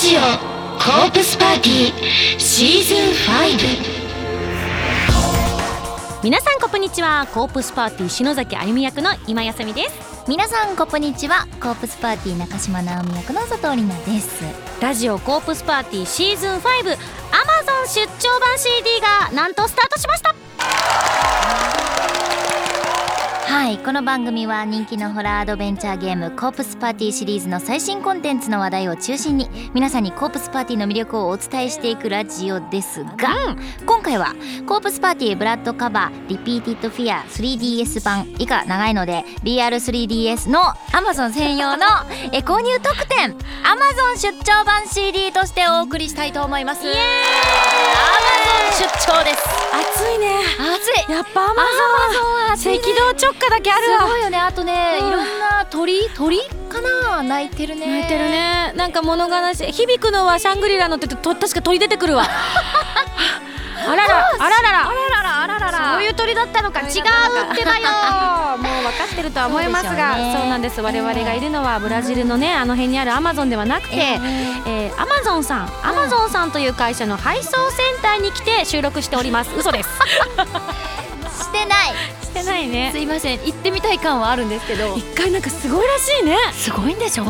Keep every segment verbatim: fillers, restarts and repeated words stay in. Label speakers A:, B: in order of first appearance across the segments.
A: ジオコープスパーティーシーズンファイブ。
B: 皆さんこんにちは。コープスパーティー篠崎あゆみ役の今やさみです。
C: 皆さんこんにちは。コープスパーティー中島直美役の佐藤里奈です。
B: ラジオコープスパーティーシーズンファイブ Amazon 出張版 シーディー がなんとスタートしました。
C: はい、この番組は人気のホラーアドベンチャーゲームコープスパーティーシリーズの最新コンテンツの話題を中心に皆さんにコープスパーティーの魅力をお伝えしていくラジオですが、うん、今回はコープスパーティーブラッドカバーリピーティッドフィア スリーディーエス 版以下長いので ビーアールスリーディーエス の Amazon 専用のえ購入特典 Amazon 出張版 シーディー としてお送りしたいと思います。イエーイ Amazon 出張です。
B: 暑いね。
C: 暑い。
B: やっぱ Amazon は赤道直下だけあるわ。
C: すごいよね。あとね、うん、いろんな鳥鳥かな鳴いてるね。
B: 鳴いてるね。なんか物悲しい。響くのはシャングリラのってと確か鳥出てくるわ。あららあららら
C: あらららあららら
B: そういう鳥だったのか。違うってばよ。もう分かってるとは思いますが、 そう, そうなんです。我々がいるのはブラジルのねあの辺にあるアマゾンではなくて、えーえー、アマゾンさんアマゾンさんという会社の配送センターに来て収録しております。嘘です。
C: してない
B: してないね。
C: すいません、行ってみたい感はあるんですけど、
B: 一回なんかすごいらしいね。
C: すごいんでしょ、うん、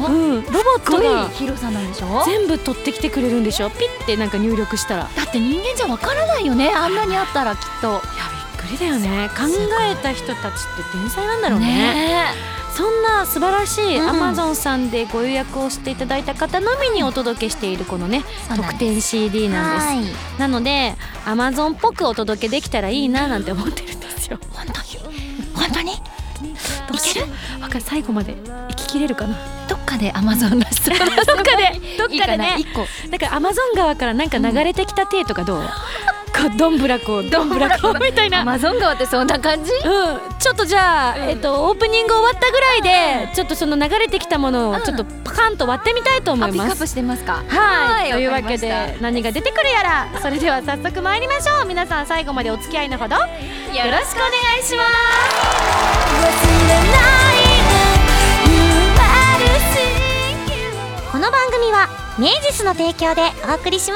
B: ロボットが
C: 広さなんでしょ。
B: 全部取ってきてくれるんでしょ。ピッてなんか入力したら。
C: だって人間じゃわからないよね、あんなにあったらきっと。いや
B: びっくりだよね。考えた人たちって天才なんだろう ね, ねそんな素晴らしい Amazon さんでご予約をしていただいた方のみにお届けしているこのね特典 シーディー なんです。なので Amazon っぽくお届けできたらいいななんて思ってるんですよ。
C: 本当に本当にいける？
B: わかる。最後まで行ききれるかな。
C: どっかで Amazon らしそうどっ
B: かでどっかでね。
C: いいかな、いっこ
B: だから Amazon 側からなんか流れてきた手とかどう？うんこうどんぶらこどんぶらこみたいな。
C: アマゾン川ってそんな感じ？
B: うん。ちょっとじゃあ、えっとオープニング終わったぐらいでちょっとその流れてきたものをちょっとパカンと割ってみたいと思います。
C: ピックアップしてますか？
B: はい。というわけで何が出てくるやら、それでは早速参りましょう。皆さん最後までお付き合いのほどよろしくお願いします。この番組はメイジスの提供でお送りします。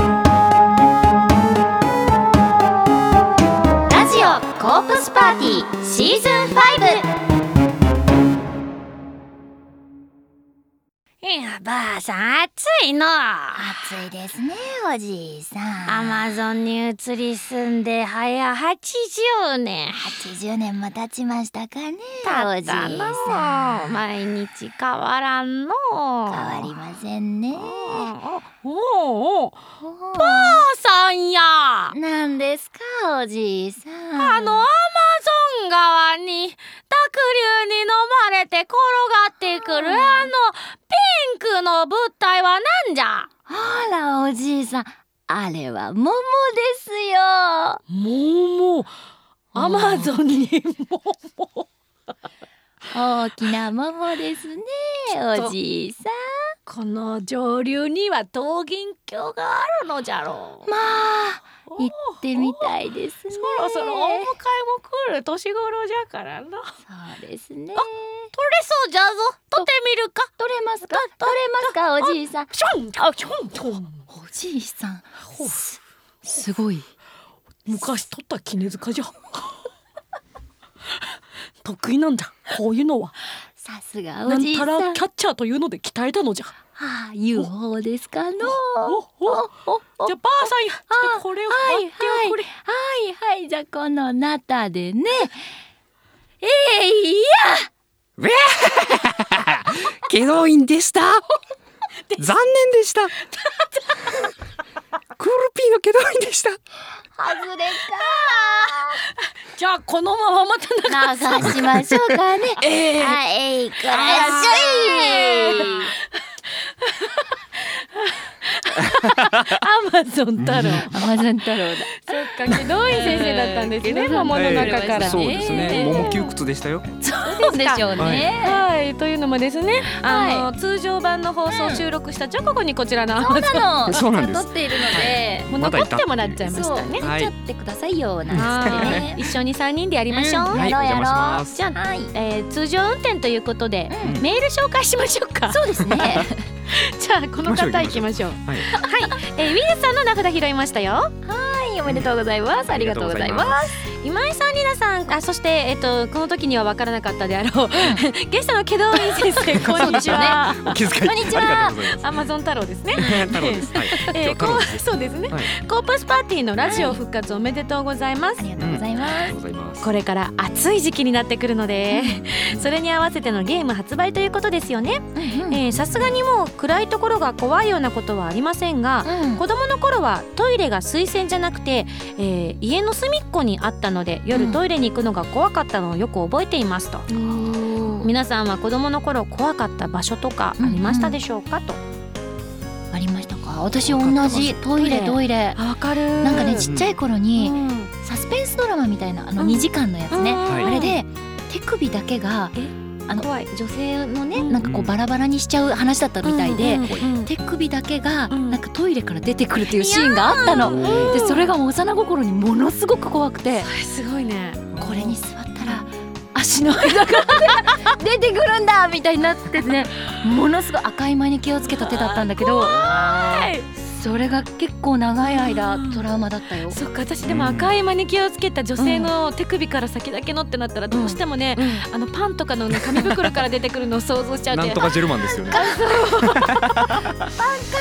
C: コープスパーティーシーズンファイブ。
B: いやばあさん暑いの。
C: 暑いですねおじいさん。
B: アマゾンに移り住んで早はちじゅうねん。
C: はちじゅうねんも経ちましたかね
B: おじいさん。毎日変わらんの。変
C: わりませんね。
B: おおおばあさんや。
C: なんですかおじいさん。
B: あのアマゾン川に濁流に飲まれて転がってくるあのピンクの物体はなんじゃ。
C: あらおじいさん、あれは桃ですよ。
B: 桃。アマゾンに桃。
C: 大きな桃ですねおじいさん。
B: この上流には桃源郷があるのじゃろう。
C: まあ行ってみたいですね。
B: そろそろお迎えも来る年頃じゃからな。
C: そうですね。
B: あ、取れそうじゃぞ。取ってみるか。
C: 取れますか？取れますかおじいさん。
B: ションあショントン。
C: おじいさんす、すごい。
B: 昔取った絹塚じゃ。得意なんじゃこういうのは。
C: さすがおじいさん。
B: なんたらキャッチャーというので鍛えたのじゃ。
C: はあ、ユーフォー ですかの。
B: おおおじゃあばあさんや、ちょっとこれを割っておくれ。
C: はいはいはい、じゃあこのナタでね。えいや
D: ウェーけどいんでした残念でしたクールピーのけどいんでした。
C: 外れか。
B: じゃあこのまままた
C: 流しましょうかね。
B: えー、
C: はい、こらっしゃい。
B: アマゾン太郎。
C: アマゾン太郎だ。
B: そっか、祁答院先生だったんですね。桃の中から。
D: そうですね。桃窮屈でしたよ。
B: そう
C: そうでしょうね。
B: はい、というのもですね、あの、
C: は
B: 通常版の放送を収録した直後にこちらの
C: そうなの。
D: そうなんです
C: 撮っているので、
B: もう残ってもらっちゃいま
C: そう
B: したね。
C: 撮っちゃってくださいよなんつって
B: はい
C: ね。
B: 一緒にさんにんでやりましょう。
C: うん
D: はい、お邪魔します。
B: じゃあ、
C: はい。
B: えー通常運転ということで、
C: うん
B: メール紹介しましょうか。
C: そうですね。
B: じゃあこの方行きましょう。
D: はい、
B: えー、ウィルさんの名札拾いましたよ。
C: はい、おめでとうございます。ありがとうございます。
B: 今井さん、りなさん、あ、そしてえっとこの時には分からなかったであろうゲストの祁答院先生、こんにちは。
D: お気遣い
C: こんにちは
D: ありがとうございます。
B: アマゾン太郎ですね。
D: 太郎です。はい。
B: えー、
D: 今日太
B: こう
D: 郎です。
B: そうですね。
D: はい。
B: コープスパーティーのラジオ復活おめでとうございます。
C: ありがとうございま
D: ありが
C: す
D: とう。ございます。
B: これから暑い時期になってくるので、それに合わせてのゲーム発売ということですよね。えーさすがにもう暗いところが怖いようなことはありませんが、
C: うん
B: 子供の頃はトイレが水洗じゃなくて、えー家の隅っこにあったので夜トイレに行くのが怖かったのをよく覚えていますと。皆さんは子供の頃怖かった場所とかありましたでしょうかと。
C: ありましたか。私同じトイレトイレ。
B: あ、わかる。
C: なんかね、ちっちゃい頃
B: う
C: に
B: ん
C: サスペンスドラマみたいなあの
B: うん
C: にじかんのやつね。
B: うん
C: あれで手首だけが
B: え
C: あの
B: 怖い。
C: 女性のね、
B: うん
C: なんかこうバラバラにしちゃう話だったみたいで、
B: うんうんうん
C: 手首だけが
B: うん
C: なんかトイレから出てくるっていうシーンがあったの。でそれがもう幼心にものすごく怖くて、
B: それすごいね。
C: これに座ったら足の間から出てくるんだみたいになってね、ものすごい赤いマニキュアをつけた手だったんだけど、それが結構長い間トラウマだったよ。
B: そっか、私でも赤いマニキュアをつけた女性の手首から先だけのってなったらどうしてもね、あのパンとかのね紙袋から出てくるのを想像しちゃうて、
D: なんとかジェルマンですよね。
B: あーなっち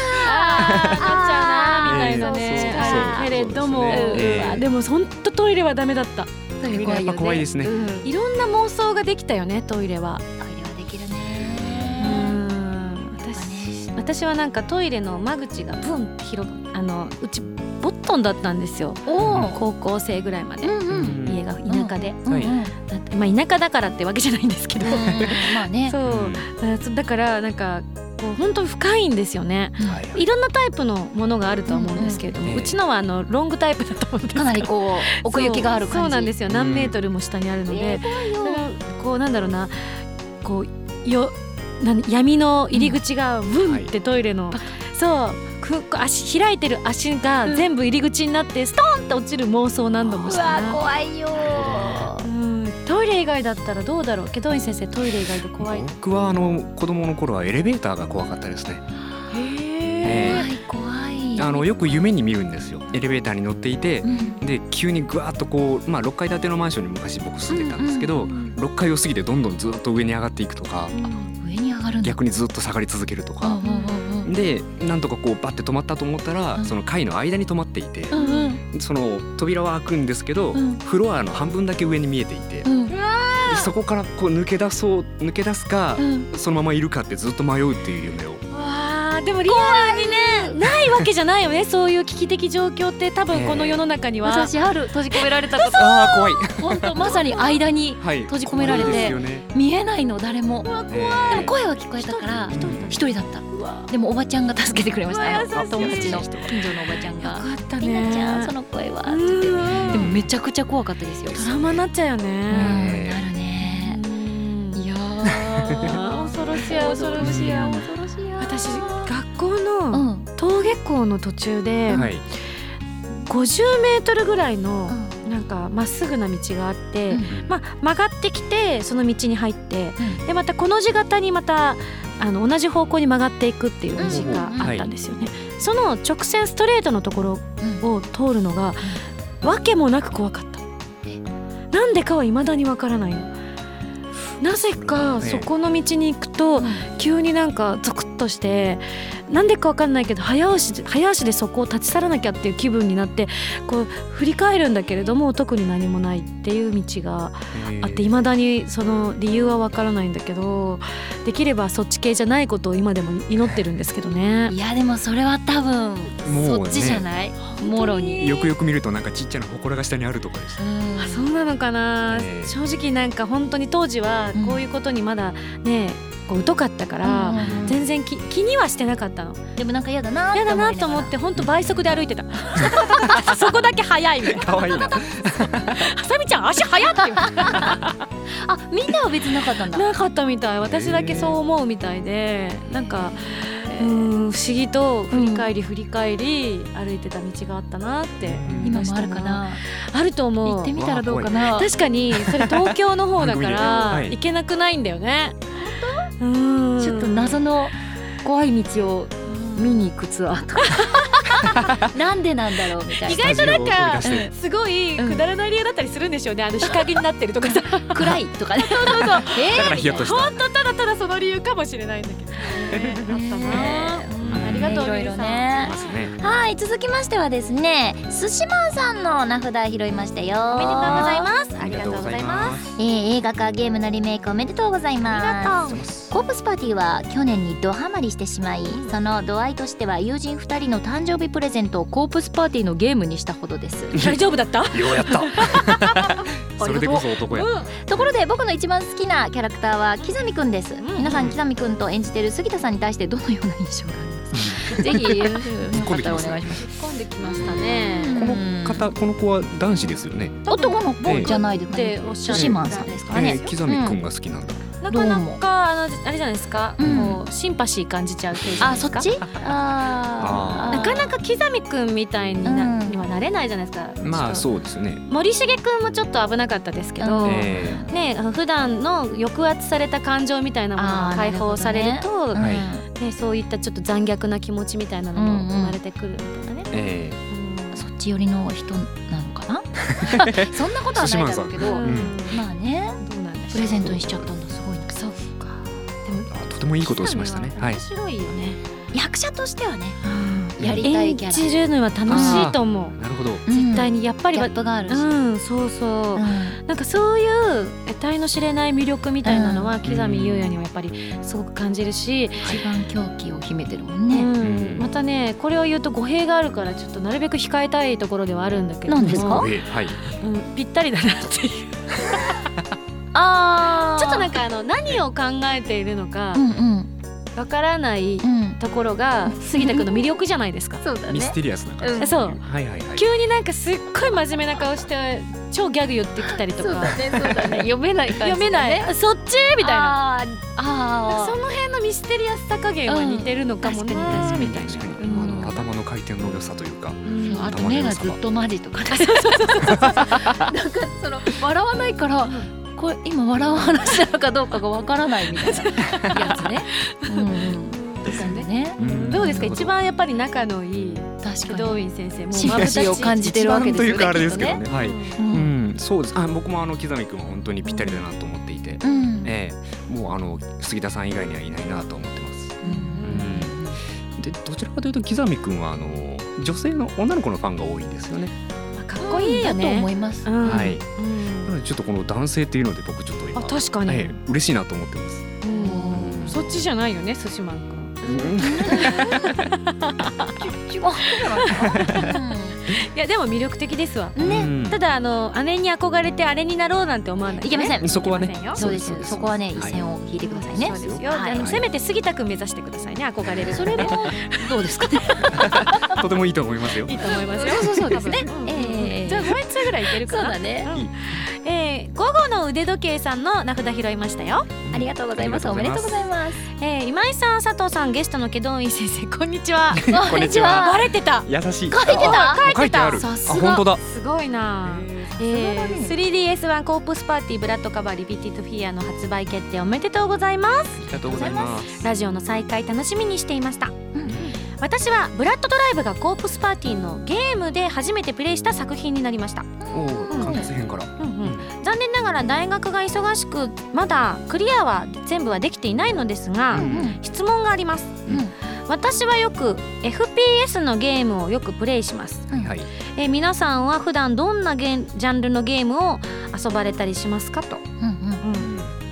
B: ゃうなみたいなね、
D: えーそうそうそう
B: あるけれども、
D: そうですね
B: う
D: えー
B: わでも本当トイレはダメだった。
C: トイレ
D: やっぱ怖いですね。
C: うん
B: いろんな妄想ができたよね、トイレは。
C: トイレはできる
B: う
C: ね。
B: ん、私私はなんかトイレの間口がブンって広く、あのうちボットンだったんですよ。
C: おお。
B: 高校生ぐらいまで、
C: うんうん。
B: 家が田舎で、
D: はい
C: うんうん。
B: だってまあ田舎だからってわけじゃないんですけど、
C: まあね。
B: そうだからなんかこう本当に深いんですよね。
D: はい
B: いろんなタイプのものがあるとは思うんですけれども、
D: うんうん
B: うちのはあのロングタイプだと思うんですけど、
C: かなりこう奥行きがある感じ。
B: そうそうなんですよ。何メートルも下にあるので、
C: えー怖いよ
B: だからこうなんだろうな、こうよなん闇の入り口がブンってトイレの、そうく足開いてる足が全部入り口になってストーンって落ちる妄想を何度もし
C: うわ
B: たな。
C: 怖いよ。
B: うんトイレ以外だったらどうだろう。祁答院先生、トイレ以外で怖い。
D: 僕はあの子供の頃はエレベーターが怖かったですね。
B: へ
C: 怖い怖い。
D: あのよく夢に見るんですよ。エレベーターに乗っていて、
C: うん
D: で急にぐわっとこう、まあ、ろっかい建てのマンションに昔僕住んでたんですけど、ろっかいを過ぎてどんどんずっと上に上がっていくとか、
C: 上に上がるんだ。
D: 逆にずっと下がり続けるとか、
C: うんうんうん
D: でなんとかこうバッて止まったと思ったら、
C: うん
D: その階の間に止まっていて、
B: うんうん
D: その扉は開くんですけど、
B: うん
D: フロアの半分だけ上に見えていて、で
C: うん。
D: そこからこう抜け出そう抜け出すか、
B: うん
D: そのままいるかってずっと迷うっていう夢を。
B: わあ、でもリアルにねないわけじゃないよね。そういう危機的状況って多分この世の中には、
C: 私ある。閉じ込められたこと。
D: ああ怖い。
C: 本当まさに間に
D: はい。
C: 閉じ込められて
D: 怖いですよね。
C: 見えないの誰も。
D: え
C: でも声は聞こえたから
B: 一人
C: 一人だった。
B: うわ
C: でもおばちゃんが助けてくれました。あの
B: うわ優しい
C: 友達の
D: 優しい人
C: 近所のおばちゃんが。
B: よかった
C: りなちゃん
B: ね。
C: その声はって
B: う
C: 言って。
B: ん
C: でもめちゃくちゃ怖かったですよ。
B: トラウマになっちゃうよ
C: うん
B: ね。
C: なるね。
B: うん
C: いや
B: ー恐ろしや恐ろしや。
C: 恐ろしいや。
B: 私学校
C: う
B: の
C: ん
B: 登下校の途中で
D: はい。
B: ごじゅうメートルぐらいの
C: うん
B: なんかまっすぐな道があって、
C: うん
B: まあ、曲がってきてその道に入って、でまたこの字型にまたあの同じ方向に曲がっていくっていう道があったんですよね。その直線ストレートのところ
C: うん
B: を通るのがわけもなく怖かった。なんでかは未だにわからないの。なぜかそこの道に行くと急になんかゾクッとしてなんでかわかんないけど早足で早足でそこを立ち去らなきゃっていう気分になってこう振り返るんだけれども特に何もないっていう道があって未だにその理由はわからないんだけどできればそっち系じゃないことを今でも祈ってるんですけどね。
C: いやでもそれは多分
D: もうね
C: そっちじゃない。もろに。
D: よくよく見るとなんかちっちゃな祠が下にあるとかです。
C: うん
B: あそうなのかな、
D: ええ
B: 正直なんか本当に当時はこういうことにまだね構疎かったから、
C: うんうんうん、
B: 全然気気にはしてなかったの。
C: でもなんか嫌だな
B: 嫌だなと思って本当倍速で歩いてたそこだけ早いみたいな。
D: 可愛いな。
B: ハサミちゃん足早って言う
C: あ、みんなは別になかったんだ。
B: なかったみたい。私だけそう思うみたいで、なんかうーん不思議と振り返り振り返り歩いてた道があったなって
C: 今もあるかな。
B: あると思う。
C: 行ってみたらどうかな。
B: 確かにそれ東京の方だから
D: はい
B: 行けなくないんだよね。うーん
C: ちょっと謎の怖い道を見に行くツアーとかなんでなんだろうみたいな。
B: 意外となんか
D: スタジオを取り出して
B: すごいくだらない理由だったりするんでしょうね。あの日陰になってるとかさ
C: 暗いとかね。
B: そうそうそう
D: だからヒヤッとした。
B: 本当ただただその理由かもしれないんだけどね。あったな。うんありがとう
C: いろい
B: みりさん。
C: ろね。
D: ますね。
C: はい、続きましてはですね、寿司マンさんの名札拾いましたよ。
B: おめでとうござい
C: す。
B: ます。ありがとうございます。
C: えー、映画化ゲームのリメイクおめでとうございます。コープスパーティーは去年にドハマりしてしまい、その度合いとしては友人ふたりの誕生日プレゼントをコープスパーティーのゲームにしたほどです。
B: 大丈夫だった？
D: ようやった。それでこそ男や。
C: ところで僕の一番好きなキャラクターはキザミくんです。
B: ん
C: 皆さんキザミくんと演じている杉田さんに対してどのような印象がありますか？ぜひよかったらお願いします。
B: 突っ込んできましたね。
D: この方、この子は男子ですよね。
C: 男の子じゃないですかね。
B: っておっしゃる
C: 寿司マンさんですからね。
D: えー、刻みくんが好きなんだ。
B: なかなかあのあれじゃないですか。
C: うん
B: もうシンパシー感じちゃう系じゃな
C: あ、
B: いですか。
C: そっち？あー
B: なかなか刻みくんみたいにな、
C: うん
B: にはなれないじゃないですか。
D: まあ
B: う
D: そうですね。
B: 森重くんもちょっと危なかったですけど、
C: うん
D: え
B: ねあの普段の抑圧された感情みたいなもの
C: あー
B: が解放されると
C: うん
D: はい
B: ね、そういったちょっと残虐な気持ちみたいなのも生まれてくるみたいなね。
D: ー、え
B: うん
C: そっち寄りの人なのかなそんなことはないだろうけど、
B: うん
D: うん
C: まあね、
B: どうなんでしょう。
C: プレゼントにしちゃったんだ。すごいな。
B: そうか。でも
D: ー、あとてもいいことをしましたね。はい
B: 面。白いよね。
C: 役者としてはね、
B: うん
C: やりたいキャラ
B: 演じるのは楽しいと思う。
D: なるほど。
B: 絶対にやっぱりは
C: ギャップがあるし、
B: うんそうそう、
C: うん
B: なんかそういう得体の知れない魅力みたいなのは
C: うん
B: 木南優也にはやっぱりすごく感じるし、
C: 一番狂気を秘めてるもん
B: う
C: ね。
B: ん、またねこれを言うと語弊があるからちょっとなるべく控えたいところではあるんだけれども、
C: 何ですか
D: えー、はい。
B: うん、ぴったりだなっていう
C: あ
B: ちょっとなんかあの何を考えているのか
C: うんうん
B: わからない
C: うん。
B: ところが杉田君の魅力じゃないですか。
C: そうだ
D: ミステリアスな感じ。
B: そう
D: はいはいはい。
B: 急になんかすっごい真面目な顔して超ギャグ言ってきたりとか、
C: ねそうだね。読めない感じだね。
B: 読めないそっちみたいな。
C: あーあ
B: その辺のミステリアスさ加減は似てるのかもね、
C: うん確かに確かに
B: みたいな。
D: 確かに、
B: うん
D: あの頭の回転の良さというか。
B: うん
C: あと目がずっとマジとかね。なんかその笑わないからこれ今笑う話なのかどうかがわからないみたいなやつね。うんうん。ですよね。
D: うん
B: どうですか一番やっぱり仲のいい
C: 確か
B: ドー
C: に。
B: ウィン先生も
C: シンパシーを感じてるわけですよね。
D: 一番というかあれですけどね。はい。
C: う
D: うんん、そうです。あ、僕もあの刻みくんは本当にぴったりだなと思っていて、
C: うん
D: ええもうあの杉田さん以外にはいないなと思ってます。で、どちらかというと刻みくんはあの女性の女の子のファンが多いんですよね。
B: まあかっこいいよ
C: だと思
B: ね。
C: います。
B: うん
D: はい
B: うん
D: なのでちょっとこの男性っていうので僕ちょっと今
B: あ確かに、
D: ええ嬉しいなと思ってます。
B: うんそっちじゃないよね寿司マン君。いやでも魅力的ですわ。
C: ね。
D: うん
B: ただあの姉に憧れてあれになろうなんて思わない、
C: いけません
D: そこはね
B: いけませんよ
C: そうですよ。
D: そうです
C: そこはね一線を引いてくださいね。
B: そうですよ、
C: はい
B: あのせめて杉田君目指してくださいね憧れる
C: それもどうですかね。
D: とてもいいと思いますよ。
B: いいと思いますよ。
C: そうそうそうですね
B: うんうん
C: ええ
B: じゃあもう一つぐらいいけるかな。
C: そうだね。
B: うんえー、午後の腕時計さんの名札拾いましたよ。
C: ありがとうございます。おめでとうございます。
B: えー、今井さん佐藤さんゲストの祁答院先生こんにちは。
D: こんにちは
B: バレてた。
D: 優しい。
C: 書いてた。
D: あ書いてある。
C: さすが
D: あ、本当だ。
B: すごいな。えー、スリーディーエスワン コープスパーティーブラッドカバーリピーティッドフィギュアの発売決定おめでとうございます。
D: ありがとうございます。
B: ラジオの再開楽しみにしていました。
C: うん
B: 私はブラッドドライブがコープスパーティーのゲームで初めてプレイした作品になりました。
D: おお、
B: うん
D: 完結編から。
B: うんうん残念ながら大学が忙しくまだクリアは全部はできていないのですが、
C: うん
B: 質問があります。
C: うん
B: 私はよく エフピーエス のゲームをよくプレイします。
C: うん
D: はい。
B: えー皆さんは普段どんなゲンジャンルのゲームを遊ばれたりしますかと、
C: うんうん
B: うん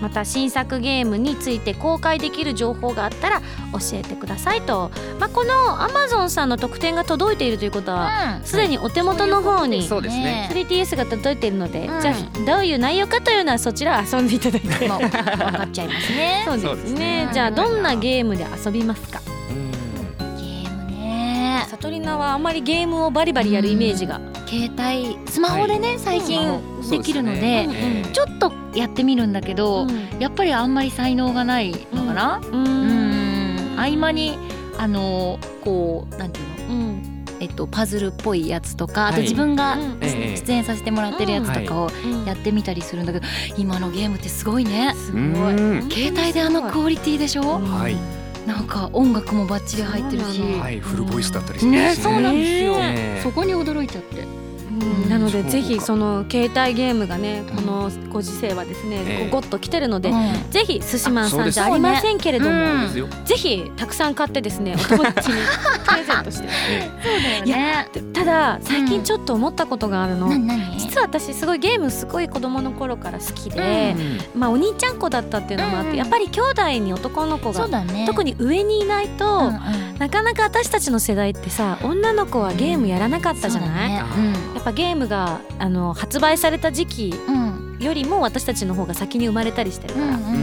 B: また新作ゲームについて公開できる情報があったら教えてくださいと、まあ、この Amazon さんの特典が届いているということはすで、うん、にお手元の方に スリーディーエス が届いているので、うん、じゃあどういう内容かというのはそちら遊んでいただいて
C: もう分かっちゃいますね。
B: そうですね。じゃあどんなゲームで遊びますか？
C: ゲームね、
B: サトリナはあんまりゲームをバリバリやるイメージが、
C: 携帯スマホでね、はい、最近できるの で, で、ね、ちょっとやってみるんだけど、うん、やっぱりあんまり才能がないのかな、うん、うん合間にあのこうなんていうの、うんえっと、パズルっぽいやつとか、あと自分が出演させてもらってるやつとかをやってみたりするんだけど、今のゲームってすごいね。
B: すごい。
C: 携帯であのクオリティでしょ。はい。なんか音楽もバッチリ入ってるし、
D: はい、フルボイスだったりして
C: ね。そうなんですよ。そこに驚いちゃって。
B: うん、なのでぜひその携帯ゲームがね、このご時世はですね、えー、ゴッと来てるので、うん、ぜひスシマンさんじゃありませんけれども、ねうん、ぜひたくさん買ってですね、お友達にプレゼントして
C: そうだよね。
B: ただ最近ちょっと思ったことがあるの、
C: うん、
B: 実は私すごいゲームすごい子供の頃から好きで、うん、まあお兄ちゃん子だったっていうのもあって、うん、やっぱり兄弟に男の子が、ね、特に上にいないと、うんうん、なかなか私たちの世代ってさ、女の子はゲームやらなかったじゃない、うんねうん、やっぱゲームがあの発売された時期よりも私たちの方が先に生まれたりしてるから、うんうんうん、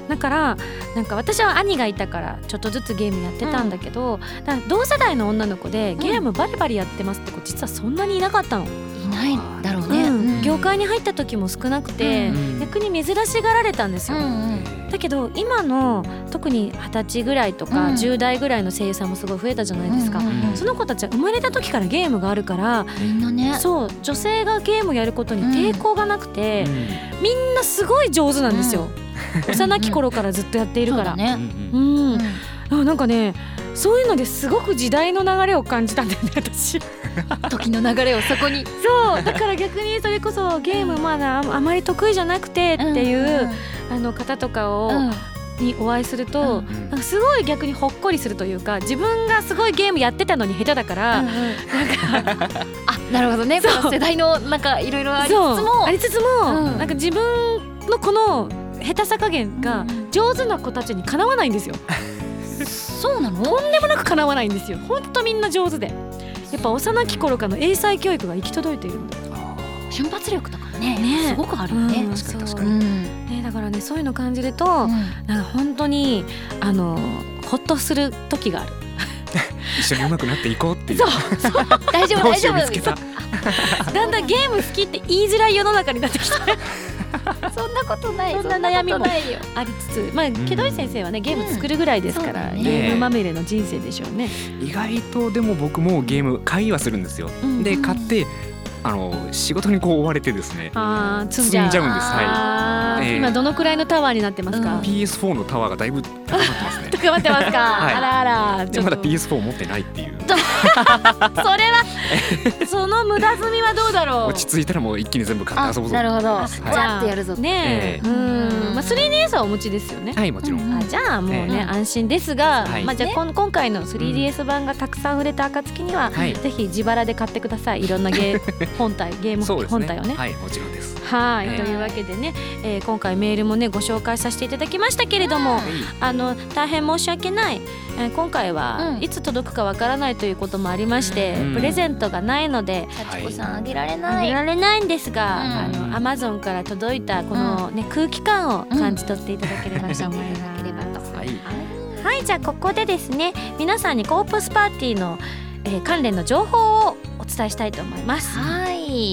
B: だからなんか私は兄がいたからちょっとずつゲームやってたんだけど、うん、だから同世代の女の子でゲームバリバリやってますって子実はそんなにいなかったの。
C: いないだろうね、
B: うんうん、業界に入った時も少なくて、うん、逆に珍しがられたんですよ、うんうん、だけど今の特にはたちぐらいとか、うん、じゅう代ぐらいの声優さんもすごい増えたじゃないですか、うんうんうん、その子たちは生まれた時からゲームがあるから
C: みんなね、
B: そう女性がゲームやることに抵抗がなくて、うん、みんなすごい上手なんですよ、うん、幼き頃からずっとやっているから、
C: ね
B: うんうん、なんかねそういうのですごく時代の流れを感じたんだよね私
C: 時の流れをそこに
B: そうだから逆にそれこそゲームまだあまり得意じゃなくてっていう、うんうん、あの方とかを、うんにお会いすると、うん、なんかすごい逆にほっこりするというか、自分がすごいゲームやってたのに下手だから、うんうん、なんか
C: あなるほどね、この世代のなんかいろいろありつつも
B: ありつつも、うん、なんか自分のこの下手さ加減が上手な子たちにかなわないんですよ、
C: うん、そうなの？
B: とんでもなくかなわないんですよ。ほんとみんな上手で、やっぱ幼き頃からの英才教育が行き届いているので、
C: 瞬発力とかね、ねすごくあるよね、
B: うん、確かに確かに、うんね、だからねそういうの感じると、うん、なんか本当にあのほっとする時がある
D: 一緒に上手くなっていこうっていう。
B: そうそう
C: 大丈夫大丈夫
D: 見つけた
B: だんだんゲーム好きって言いづらい世の中になってきた
C: そんなことない、
B: そんな悩みもありつつ、まあけどい先生はねゲーム作るぐらいですから、うんね、ゲームまみれの人生でしょうね。
D: 意外とでも僕もゲーム買いはするんですよ、うん、で買ってあの仕事にこう追われてですね、
B: あ
D: 積んじゃうんです、はい
B: えー、今どのくらいのタワーになってますか？
D: ピーエスフォー のタワーがだいぶ高まってますね
B: 高まってますか、
D: はい、
B: あらあら
D: でまだ ピーエスフォー 持ってないっていう
B: それはその無駄積みはどうだろう。
D: 落ち着いたらもう一気に全部買って遊ぶぞ。
C: なるほど、
D: はい、
C: じゃあってやるぞ
B: ねえ、えー、うん、まあ、スリーディーエス はお持ちですよね。
D: はいもちろん、
B: あじゃあもうね、えー、安心ですが、はい、まあ、じゃあ、ね、今回の スリーディーエス 版がたくさん売れた暁には、はい、ぜひ自腹で買ってください。いろんなゲー本体ゲーム本体をね。
D: はいもちろんです。
B: はい、えー、というわけでね、えー、今回メールもねご紹介させていただきましたけれども、はい、あの大変申し訳ない、えー、今回はいつ届くかわからないということもありまして、うん、プレゼントがないので
C: 幸子さんあげられない、
B: あげられないんですが、うん、あの Amazon から届いたこの、ね、空気感を感じ取っていただければと思います、
C: うん、はい、
B: はい、じゃあここでですね皆さんにコープスパーティーの、えー、関連の情報をお伝えしたいと思います。
C: はい、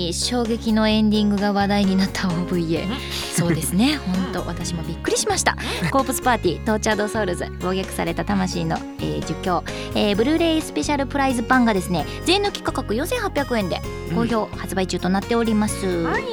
C: 衝撃のエンディングが話題になった オーブイエー そうですね、本当私もびっくりしました。コープスパーティートーチャードソウルズ暴虐された魂の、えー、儒教、えー、ブルーレイスペシャルプライズ版がですね税抜き価格よんせんはっぴゃくえんで好評発売中となっております、うん、
B: はい、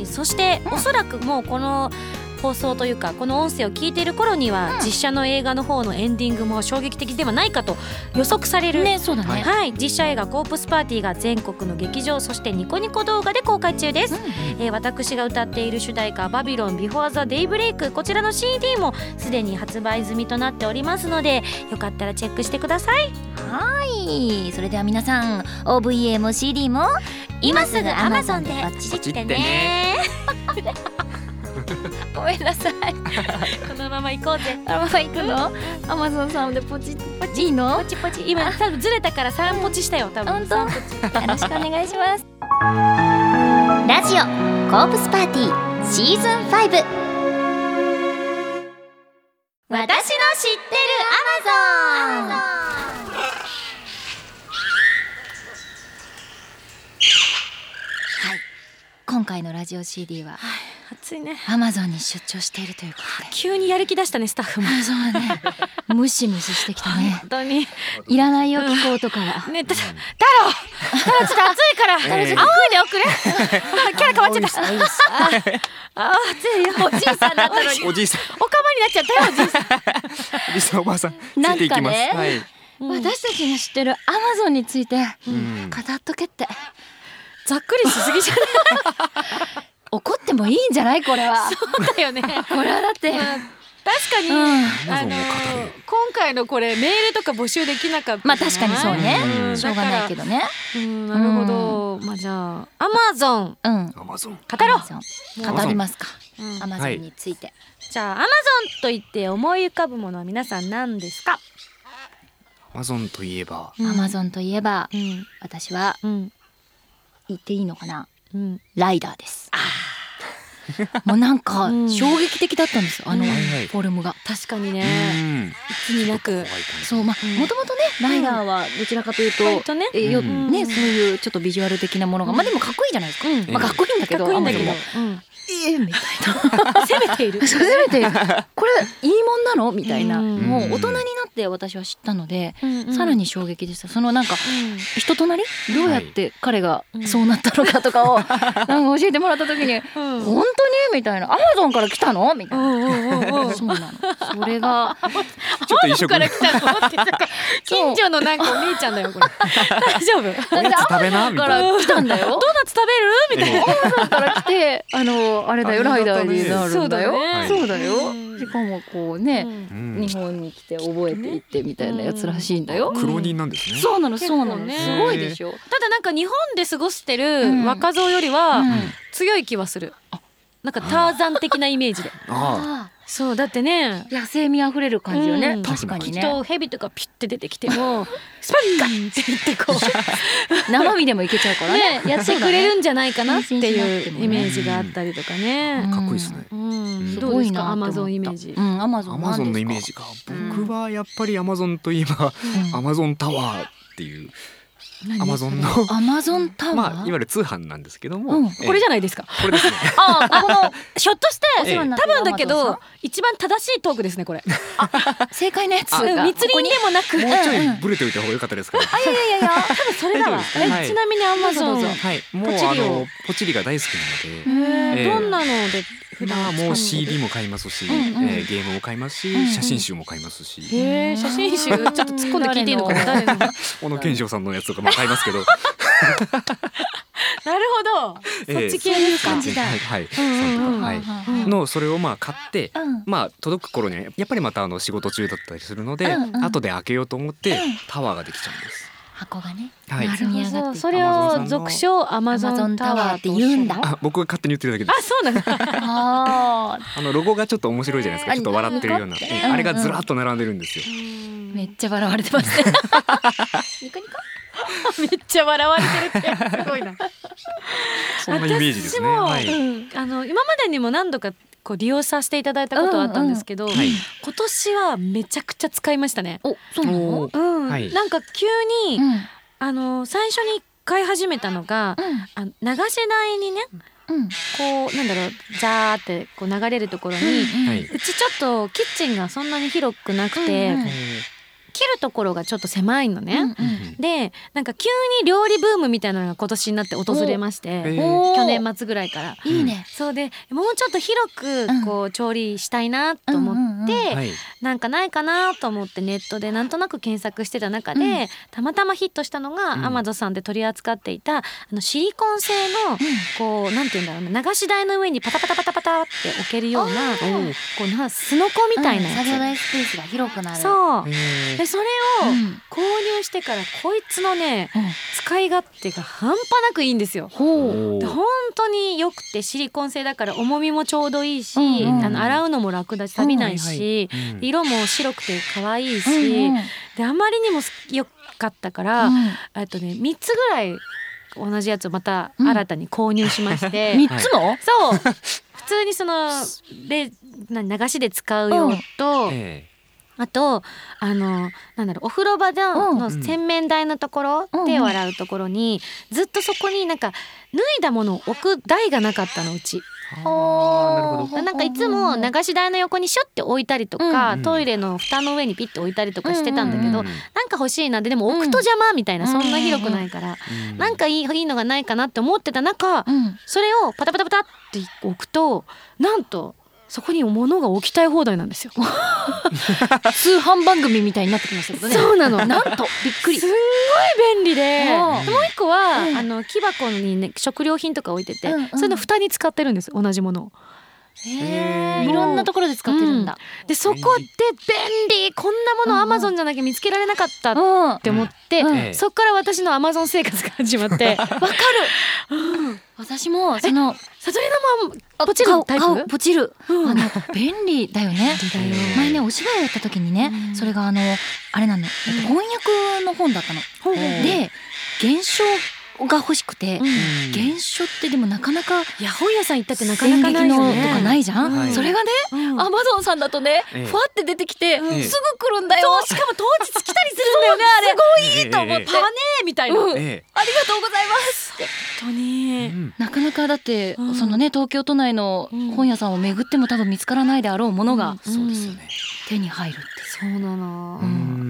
B: そしておそらくもうこの放送というかこの音声を聞いている頃には、うん、実写の映画の方のエンディングも衝撃的ではないかと予測される、
C: ね、そうだね、
B: はい、実写映画コープスパーティーが全国の劇場そしてニコニコ動画で公開中です、うん、えー、私が歌っている主題歌バビロンビフォーザデイブレイク、こちらの シーディー もすでに発売済みとなっておりますのでよかったらチェックしてください。
C: はい、それでは皆さん オーブイエー も シーディー も今すぐ Amazon でポチってねごめんなさい。
B: このまま行こうぜ。
C: このまま行くの？アマゾンさんでポチポチいいの？
B: ポチポチ今多分ずれたからさんポチしたよ多分。
C: 本当？よろしくお願いします。ラジオコープスパーティーシーズンファイブ。私の知ってるアマゾン。はい、今回のラジオ シーディー は
B: 暑いね。
C: アマゾンに出張しているということで、
B: 急にやる気出したねスタッフも。
C: そうね、ムシムシしてきたね。
B: 本当に
C: いらないよ気候とかは。
B: ね、た太郎太郎ちょっと暑いから、
D: えー、
B: 青いでおくれ。キャラ変わっちゃった。ああ暑いよ。おじいさんだったのに
D: おじいさん
B: おかまになっちゃったよおじいさん。
D: おじいさんおばあさんついていきます。
C: なんかね、
D: はい、
C: 私たちが知ってるアマゾンについて
D: うん
C: 語っとけって。
B: ざっくりしすぎじゃない？
C: 怒ってもいいんじゃないこれは。
B: そうだよね。
C: これはだって、
B: まあ確かに、
C: うん、
B: あの
D: アマゾンを語る
B: 今回のこれメールとか募集できなかった。
C: まあ確かにそうね、
B: うん
C: しょうがないけどね。
B: うん、なるほど。まあじゃあアマゾン
C: うん
D: アマゾン
B: 語ろう。
C: Amazon 語りますか。
B: うん
C: アマゾンについて。
B: じゃあアマゾンと言って思い浮かぶものは皆さん何ですか？
D: アマゾンといえば
C: アマゾンといえば、
B: うん
C: 私は
B: うん
C: 言っていいのかな、
B: うん
C: ライダーです。もうなんか
B: うん
C: 衝撃的だったんですよ、あの
B: うん
C: フォルムが。
B: 確かに
D: う
B: ね。
D: ん
B: いつになく
D: 怖い感じ。
C: そう、まあ
B: うん
C: もともとねライダーはどちらかというと、
B: 割とね。
C: えよ
D: うん
C: ね、そういうちょっとビジュアル的なものが、まあでもかっこいいじゃないですか。
B: うん
C: まあかっこいいんだけど、
B: かっこいいんだけど
C: アマゾンも
B: うん
C: えーみたいな。
B: 攻めている。
C: そう攻めてこれいいもんなのみたいな、
B: うん
C: もう大人になって私は知ったので、
B: うんうん
C: さらに衝撃でした。そのなんか
B: うん
C: 人となりどうやって彼がそうなったのかとかをなんか教えてもらった時に、
B: うん
C: 本当にみたいな、アマゾンから来たのみたいな、
B: うんうんうんうん
C: そうなの。それが
D: ちょっと異色
B: から来たのって近所のなんかお姉ちゃんだよこれ。大丈夫？ドー
D: おやつ食べな
C: だか
D: みたいな。
C: ら来たんだよ。
B: ナツ食べるみたいな。
C: アマゾンから来て、あのあれだよ、ライダーになるんだよ。
B: そうだね
C: そうだよ。
B: うん
C: しかもこうね、
B: うん
D: うん
C: 日本に来て覚えていってみたいなやつらしいんだよ。
B: うん
D: 苦労人なんですね。
C: そうなの、そうなの、
B: 結構ね
C: すごいでしょ。
B: ただなんか日本で過ごして
C: うん
B: る若造よりは
C: うん
B: 強い気はする。なんかターザン的なイメージで。
D: あ
C: あ
B: そうだってね。
C: あ、野生味あふれる感じよね、
B: うん
C: 確かにね。
B: きっとヘビとかピュって出てきてもスパッガンって言ってこう
C: 生身でもいけちゃうからね。
B: ねやってくれるんじゃないかなって
C: そうだね
B: いうイメージがあったりとかね。
D: あかっこいいですね。
B: うん
C: す
B: どうですかア
C: ごいなって思った。
B: マゾンイメージ。
C: うん、アマゾン。
D: アマゾンのイメージか。僕はやっぱりアマゾンといえばアマゾンタワーっていうアマゾンの
C: アマゾンタワー。
D: まあいわゆる通販なんですけども、
C: うん
D: ええ
B: これじゃないですか。
D: これですね。
B: ああこのひょっとして
D: お世話に
C: なってる
B: 多分だけ
C: アマゾンさん
B: ど一番正しいトークですねこれ。
C: 正解のやつ
B: うん
C: が。
B: 密林でもなく。
D: もうちょ
C: うん
D: いブレておいた方が良かったですから。
C: あ、いやいやいや。
B: 多分それだわ。
D: 大丈夫ですかはい
B: えちなみにアマゾン。
C: どうぞどうぞ
D: はい、もう
B: ポチリを
D: あのポチリが大好きなので、
B: へえ
D: ええ
B: どんなので普段
D: まあもう シーディー
B: ー。
D: も買いますし、
C: うんうん
D: えーゲームも買いますし、
C: うんうん
D: 写真集も買いますし、
B: へえ写真集ちょっと突っ込んで聞いていいのかな誰の。なる
D: 小野賢章さんのやつとかも買いますけど、
B: ほど。そっち系ですか。
C: 感じだ
D: はいはい、
B: うんうんうん
D: はい
B: うん
D: のそれをまあ買って、
C: うん。
D: まあ届く頃にはやっぱりまたあの仕事中だったりするので、
C: うんうん
D: 後で開けようと思って、
C: うん
D: タワーができちゃうんです。
C: 箱がね。
D: はい
C: なる積み上がっていく
B: それを俗称アマゾンタワーって言うんだ。
D: あ、僕が勝手に言ってるだけで
B: あ、
D: す。
B: そうなんだ。
C: ああ、
D: あのロゴがちょっと面白いじゃないですか。
C: あ
D: ちょっと笑ってるような、
C: ニコって
D: えあれがずらっと並んでるんですよ。
C: めっちゃ笑われてますね。ニコニコ。
B: めっちゃ笑われてるってすごいな。
D: そんなイメージですね。
B: 私も
D: はい。
B: うんあの今までにも何度かこう利用させていただいたことはあったんですけど、
D: はい。
B: 今年はめちゃくちゃ使いましたね。
C: お、そうなの？
D: おー
B: うん、
D: はい
B: なんか急に、
C: うん
B: あの最初に買い始めたのが、あの流し台にね
C: うん
B: こうなんだろうジャーってこう流れるところに、
C: うん
D: はい。
B: うちちょっとキッチンがそんなに広くなくて、
C: うんうん
B: 切るところがちょっと狭いのね。
C: うんうん
B: でなんか急に料理ブームみたいなのが今年になって訪れまして、
D: へー
C: おー
B: 去年末ぐらいから。
C: いいね。
B: そうでもうちょっと広く
C: うん
B: こう調理したいなと思って、
C: うんうんうん
D: はい。
B: なんかないかなと思ってネットでなんとなく検索してた中で、
C: うん
B: たまたまヒットしたのが、
D: うん
B: アマゾンさんで取り扱っていたあのシリコン製の、こうなんていうんだろうな流し台の上にパタパタパタパタって置けるような
C: あー
B: こうなすのこみたいな
C: うん作業
B: や
C: 台スペースが広くなる。
B: つ。そう
D: へー
B: でそれを購入してからこいつのね、うん、使い勝手が半端なくいいんですよ。ほう。本当によくて、シリコン製だから重みもちょうどいいし、うんうん、あの洗うのも楽だし錆びないし、うんはいはい、色も白くて可愛いし、うんうん、であまりにも良かったから、うん、あとねみっつぐらい同じやつをまた新たに購入しまして、うん、
C: みっつも
B: そう普通にそので流しで使う用と、うんええあとあのなんだろうお風呂場の、うん、の洗面台のところ、うん、手を洗うところにずっとそこになんか脱いだものを置く台がなかったのうち。
D: あーなるほど。
B: なんかいつも流し台の横にシュッて置いたりとか、うん、トイレの蓋の上にピッて置いたりとかしてたんだけど、うん、なんか欲しいなででも置くと邪魔みたいな、うん、そんな広くないから、うん、なんかいい、いいのがないかなって思ってた中、うん、それをパタパタパタって置くとなんとそこに物が置きたい放題なんですよ。
C: 通販番組みたいになってきましたけどね。
B: そうなの。
C: なんとびっくり。
B: すんごい便利で、もう一個は、うん、あの木箱にね食料品とか置いてて、うんうん、それの蓋に使ってるんです。同じものを。
C: へーいろんなところで使ってるんだ、
B: うん、でそこで便利こんなものアマゾンじゃなきゃ見つけられなかったって思って、うんうん、そっから私のアマゾン生活が始まってわかる、
C: うん、私もその
B: さとりなもポチるタイプ
C: ポチる、うん、あの便利だよね。前ねお芝居をやった時にね、うん、それがあのあれなの、えっと、翻訳の本だったの、うん、で現象が欲しくて、うん、原書ってでもなかなか
B: いや本屋さん行ったってなかなかないよね
C: とかないじゃん、はい、それがね、うん、アマゾンさんだとね、ええ、ふわって出てきて、うん、すぐ来るんだよ。
B: そうしかも当日来たりするんだよねあれ
C: すごいと思って、ええ、
B: パネーみたいな、うん
C: ええ、ありがとうございますって
B: 本当に、うん、
C: なかなかだって、うん、そのね東京都内の本屋さんを巡っても多分見つからないであろうものが、
D: うん、そうですよね、
C: 手に入るって
B: そうなの、うん、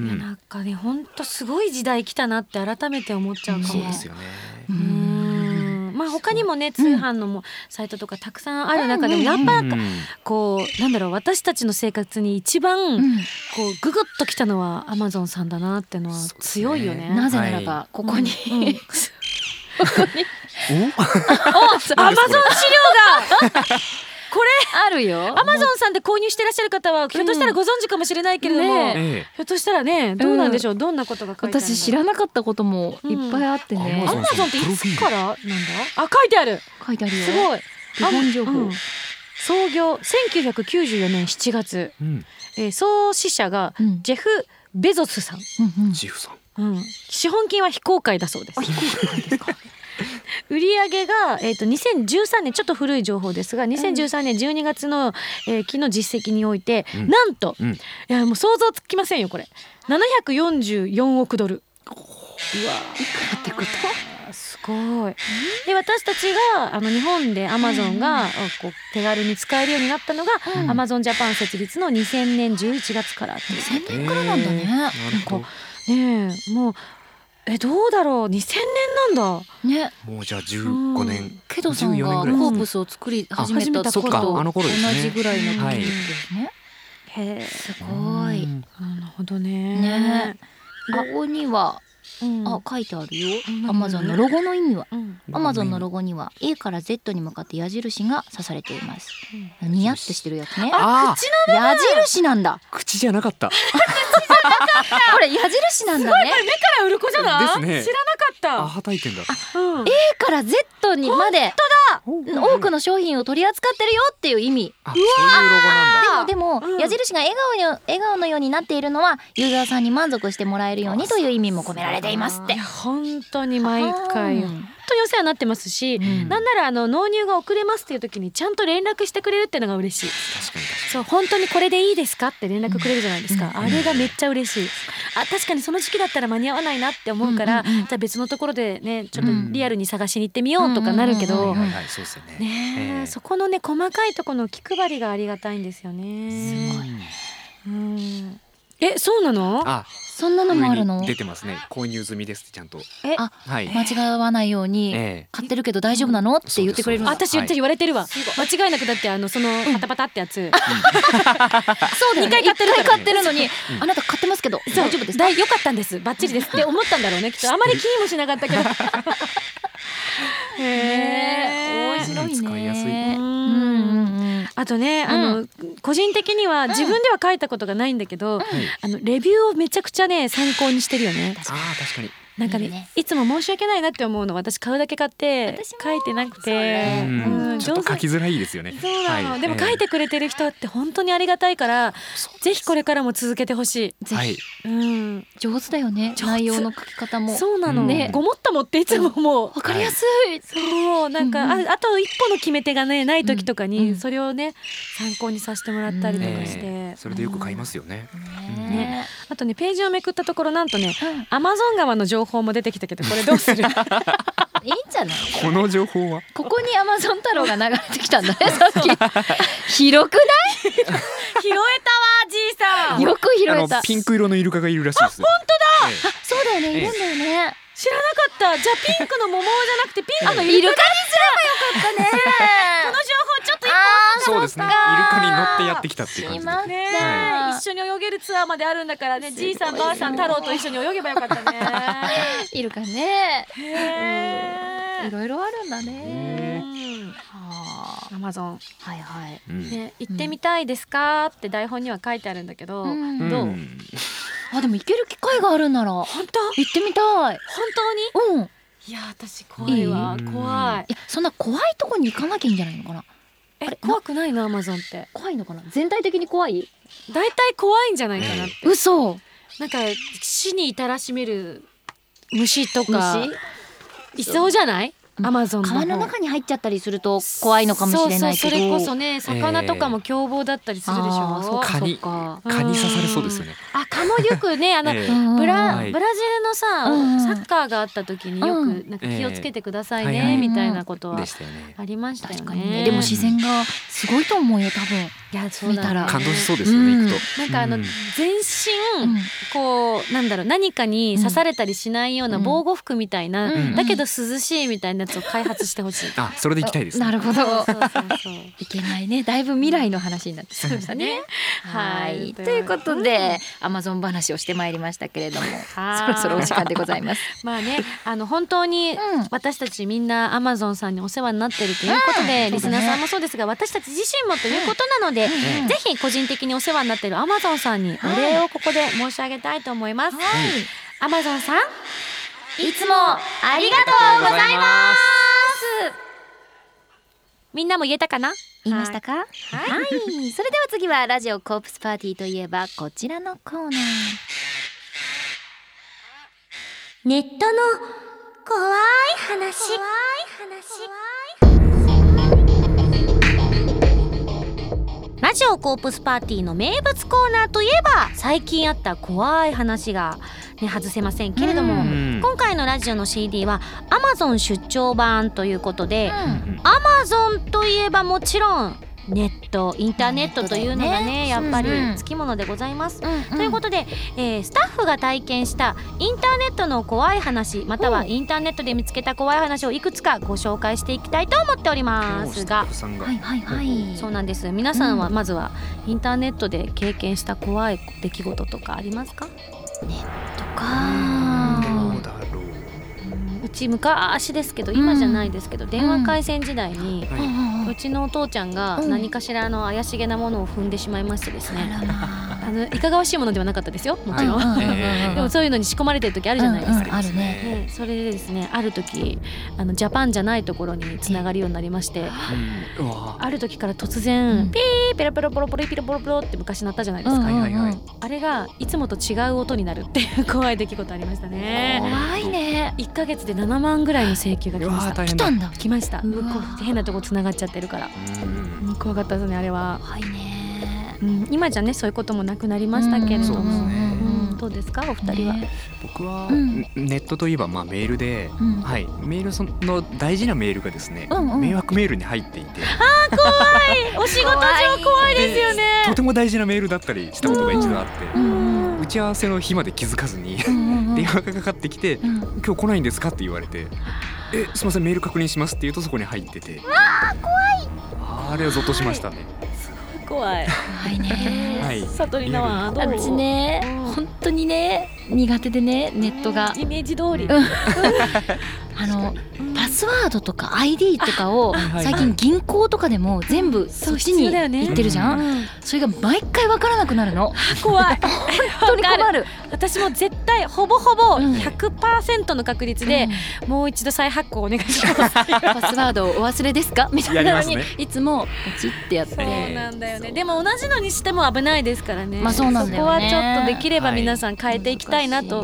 B: いやなんかね本当すごい時代来たなって改めて思っちゃうかも。
D: そうですよね。
B: うんまあ他にもね通販のもサイトとかたくさんある中でもやっぱなんかこうなんだろう私たちの生活に一番こうググッときたのはアマゾンさんだなってのは強いよね。
C: なぜならばここに、
B: うんうん、ここにアマゾン資料がこれ
C: あるよ。
B: アマゾンさんで購入してらっしゃる方はひょっとしたらご存知かもしれないけれども、うんね、ひょっとしたらねどうなんでしょう、うん、どんなことが書いてあるんだろう。
C: 私知らなかったこともいっぱいあってね、
B: うん、アマゾンっていつからなんだ。あ書いてある
C: 書いてあるよ。
B: すごい
C: 基本情報、うん、
B: 創業せんきゅうひゃくきゅうじゅうよねんしちがつ、うんえー、創始者がジェフ・ベゾスさん、
D: うんうん、ジェフさん、
B: うん、資本金は非公開だそうです。
C: 非公開ですか
B: 売上が、えー、とにせんじゅうさんねんちょっと古い情報ですがにせんじゅうさんねんじゅうにがつの、えー、期の実績において、うん、なんと、うん、いやもう想像つきませんよこれななひゃくよんじゅうよんおくドル。うわ
C: いくらってこと
B: すごい。で私たちがあの日本でアマゾンがこう手軽に使えるようになったのが、うん、アマゾンジャパン設立のにせんねんじゅういちがつからっていう。
C: にせんねんからなんだね。なん
B: かねえもうえどうだろうにせんねんなんだね。
D: もうじゃあじゅうごねん、うん、
C: ケドさんがコープスを作り始めた頃と同じぐらいの時ですね。
B: へえ
C: すごい。
B: なるほどね。
C: ねロゴには、うん、あ書いてあるよ。アマゾンのロゴの意味は、アマゾンのロゴには A から Z に向かって矢印が刺されています。うん、ニヤってしてるやつね。
B: あ口の
C: 矢印なんだ。
D: 口じゃなかった。
C: これ矢印なんだね。
B: すごいこれ目から鱗じゃない？
D: ですね。
B: 知らなかった。
D: あはたいてんだ。
C: うん、A から Z にまで多くの商品を取り扱ってるよっていう意味。
D: あそういうロゴなんだ。
C: でもでも、うん、矢印が笑顔よ笑顔のようになっているのはユーザーさんに満足してもらえるようにという意味も込められていますって。
B: 本当に毎回本当にお世話になってますし、うん、なんならあの納入が遅れますっていう時にちゃんと連絡してくれるっていうのが嬉しい。
D: 確かに
B: そう本当にこれでいいですかって連絡くれるじゃないですか、うん、あれがめっちゃ嬉しい。あ確かにその時期だったら間に合わないなって思うから、うんうんうん、じゃあ別のところでねちょっとリアルに探しに行ってみようとかなるけどねそこのね細かいところの気配りがありがたいんですよね。
C: すごいね。
B: うんえそうなの？
D: あ
C: そんなのもあるの？
D: 出てますね。購入済みですってちゃんと。
C: えあ、はい、間違わないように、えー、買ってるけど大丈夫なのって言ってくれるの。
B: 私言って言われてるわ、はい、間違いなくだってあのそのパタパタってやつ、うん、そうだよね。にかい買ってるから、ね、
C: 買ってるのに、うん、あなた買ってますけど大丈夫ですか？
B: よかったんですバッチリですって思ったんだろうねきっと。あまり気にもしなかったけどへえ面白いね。
D: 使いやすい。
C: うんうんうん
B: あとね、あの個人的には自分では書いたことがないんだけど、あのレビューをめちゃくちゃね参考にしてるよね。
D: ああ確かに。
B: なんかね、
C: いいね
B: いつも申し訳ないなって思うの、私買うだけ買って書いてなくて、
D: うん
B: うん、
D: ちょっと書きづらいですよね。
B: そうなの、
D: はい
B: でも書いてくれてる人って本当にありがたいから、ぜひこれからも続けてほしい。
D: はい。
B: うん、
C: 上手だよね。
B: 上手
C: 内容の書き方も
B: そうなの、
D: ね
B: ごもったもっていつももう、
C: わかりやすい。
B: そうなんか、
C: うんうん
B: あ, あと一歩の決め手がねない時とかに、
C: うん
B: それをね参考にさせてもらったりとかして、
D: えーそれでよく買いますよね。
C: ね
B: あとねページをめくったところなんとね
C: うん
B: アマゾン川の情報も出てきたけど、これどうする
C: いいんじゃない。
D: この情報は
C: ここにアマゾン太郎が流れてきたんだねさっき。広くな
B: 拾えたわじいさん。
C: い。よく拾
D: あの
C: えた。
D: ピンク色のイルカがいるらしいです。
C: そうだよね、いるんだよね。
B: 知らなかった。じゃあピンクの桃じゃなくてピンクのイルカ
C: イルカにすればよかったね。
B: この情報ちょっと一
C: あー
D: そうですね。イルカに乗ってやってきたっていう感じで。
C: しまった。
B: ね
C: は
B: 一緒に泳げるツアーまであるんだからね、じいさんばあさん太郎と一緒に泳げばよかったね。
C: い。イルカね。
B: へ
C: いろいろあるんだね。
D: ね
C: は
B: アマゾン
C: あ。はいはい。
D: うん
B: ね、行ってみたいですかって台本には書いてあるんだけど、
C: うん
B: どう？
D: ん
C: あ、でも行ける機会があるなら行
B: 本当？本
C: ってみたい。
B: 当に？
C: うん。
B: いや私怖いわ、
D: いい
B: 怖い。
C: いや、そんな怖いとこに行かなきゃいいんじゃないのかな。
B: え
C: あれ
B: 怖くないのアマゾンって？
C: 怖いのかな。全体的に怖い。
B: だいたい怖いんじゃないかなって。
C: 嘘。
B: なんか死に至らしめる虫とか
C: 虫
B: いそうじゃない？アマゾンの方
C: 川の中に入っちゃったりすると怖いのかもしれないけど。
B: そうそう、それこそね魚とかも凶暴だったりするでしょ、
C: あーそうか
D: カニ
C: そうか。
D: 蚊に刺されそうですよね。
B: あ、蚊もよくねあの、
D: ええ
B: ブラ
D: はい
B: ブラジルのさ、
C: うん
B: サッカーがあった時によ
C: うん
B: くなんか気をつけてくださいね、
D: ええはいはい
B: みたいなことは
D: でしたよね。
B: ありましたよね。
C: 確かにね。でも自然がすごいと思うよ多分。
B: いやそうだね
C: 見たら
D: 感動しそうですよね。
C: うん
D: 行くと。
B: なんかあの、
D: うん
B: 全身、
C: うん
B: こうなんだろう何かに刺されたりしないような
C: うん
B: 防護服みたいな、
C: うん
B: だけど涼しいみたいなやつを開発してほしい。
D: あ、それで行きたいですね。
C: なるほど。
B: そうそうそう
C: いけないね。だいぶ未来の話になってきましたね。は
B: はい
C: い。ということで、アマゾン話をしてまいりましたけれども、そろそろお時間でございます。
B: まあね、あの本当に
C: うん
B: 私たちみんなアマゾンさんにお世話になってるということで、
C: うん
B: リスナーさんもそうですが私たち自身もということなので、
C: うん
B: ぜひ個人的にお世話になっているアマゾンさんにお礼をここで申し上げたいと思います。アマゾンさんいつもありがとうございます。みんなも言えたかな？
C: 言いましたか？はい。それでは次はラジオコープスパーティーといえばこちらのコーナー。
A: ネットの怖い話。
B: ラジオコープスパーティーの名物コーナーといえば最近あった怖い話が、ね、外せませんけれども、
D: うん
B: 今回のラジオの シーディー は Amazon 出張版ということで、
C: うん
B: Amazon といえばもちろんネットインターネットというのがね、
C: ね
B: やっぱり
C: うんうん
B: つきものでございます。
C: うん
B: ということで、えースタッフが体験したインターネットの怖い話またはインターネットで見つけた怖い話をいくつかご紹介していきたいと思っておりますが、
D: さんが
C: はいはいはい。
B: そうなんです。皆さんはまずはインターネットで経験した怖い出来事とかありますか？
C: とか。
D: どうだろう。
B: うち昔ですけど今じゃないですけど、電話回線時代に、
D: はいう
B: ちのお父ちゃんが
C: うん
B: 何かしらの怪しげなものを踏んでしまいましてですね、
C: あらま
B: あのいかがわしいものではなかったですよもちろん、
C: うんうんうんうん
D: え
B: でもそういうのに仕込まれてる時あるじゃないですか、
C: うんうんあるね。
B: ね、それでですねある時あのジャパンじゃないところにつながるようになりまして、
D: うんうわ
B: ある時から突然、
C: うん
B: ピーペロペロポロポロピロポロポロって昔鳴ったじゃないですか、
D: はいはいはい。
B: あれがいつもと違う音になるっていう怖い出来事ありましたね。
C: 怖いね。
B: いっかげつでななまんぐらいの請求が来
D: うわ
B: ました。
D: 大変だ。
C: 来たんだ。
B: 来ました。
C: うわ
B: 向こう変なとこつながっちゃってるから、
D: うん
B: うん怖かったですねあれは、
C: 怖いね。
B: うん、今じゃねそういうこともなくなりましたけれども、
D: うんそうですね
B: うんどうですかお二人は、
C: ね
D: 僕は
C: うん
D: ネットといえばまあメールで、
C: うん
D: はいメールその大事なメールがですね、
C: うんうん
D: 迷惑メールに入っていて、
B: お仕事上怖いですよね。
D: とても大事なメールだったりしたことが一度あって、
C: うん
D: 打ち合わせの日まで気づかずに
C: うんうんうん
D: 電話がかかってきて、
C: うん
D: 今日来ないんですかって言われて、えすみませんメール確認しますって言うとそこに入ってて、あれはゾッとしましたね。
B: 怖い。
C: 怖いね。
D: はい。
B: 悟りなはどう？
C: 私ね
B: うん
C: 本当にね苦手でねネットが
B: イメージ通り。
C: うんあのパスワードとか アイディー とかを最近銀行とかでも全部そっちに行ってるじゃん、うん、それが毎回分からなくなるの。
B: 怖い
C: 本当に困る。
B: 私も絶対ほぼほぼ ひゃくパーセント の確率で、うん、もう一度再発行お願いしますパス
C: ワードをお忘れですかみたいなのに、ね、いつもポチってやって。
B: そうなんだよね。でも同じのにしても危ないですからね。
C: まあそうなんだよね。
B: そこはちょっとできれば皆さん変えていきたいなと、はい、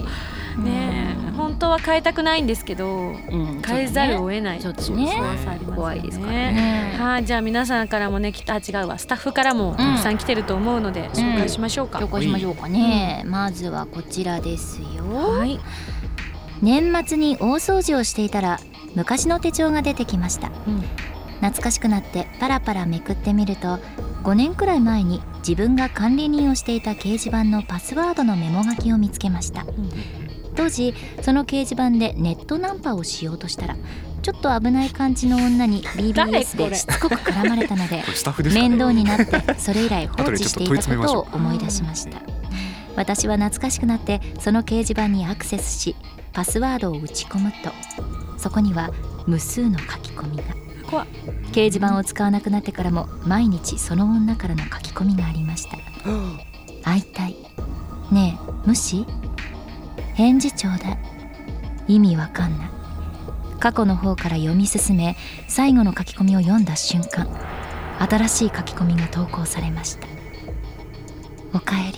B: ね、本当は変えたくないんですけど、うん、変えざるを得ない、
C: ちょっとね、怖いですからね。
B: はい、じゃあ皆さんからもね、きあ違うわスタッフからもたくさん来てると思うので、うん、紹介しましょうか。
C: 紹介しましょうかね、うん、まずはこちらですよ。
B: はい、
C: 年末に大掃除をしていたら昔の手帳が出てきました、うん、懐かしくなってパラパラめくってみると、ごねんくらい前に自分が管理人をしていた掲示板のパスワードのメモ書きを見つけました、うん、当時その掲示板でネットナンパをしようとしたら、ちょっと危ない感じの女に ビービーエス でしつこく絡まれたので面倒になってそれ以来放置していたことを思い出しました。私は懐かしくなってその掲示板にアクセスし、パスワードを打ち込むと、そこには無数の書き込みが。掲示板を使わなくなってからも毎日その女からの書き込みがありました。会いたい、ねえ無視、返事ちょうだい、意味わかんない。過去の方から読み進め、最後の書き込みを読んだ瞬間、新しい書き込みが投稿されました。おかえり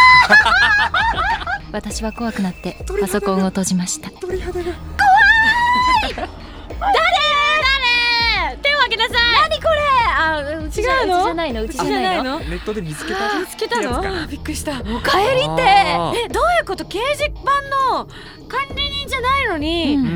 C: 私は怖くなってパソコンを閉じました。怖い誰
B: 誰手を挙げなさい。何これ。あ、違うの？うちじゃないの？うちじゃないの？
D: ネットで見つけた。
B: 見つけたの？びっくりした。
C: おかえりって
B: え、どういうこと？掲示板の管理人じゃないのに、うん、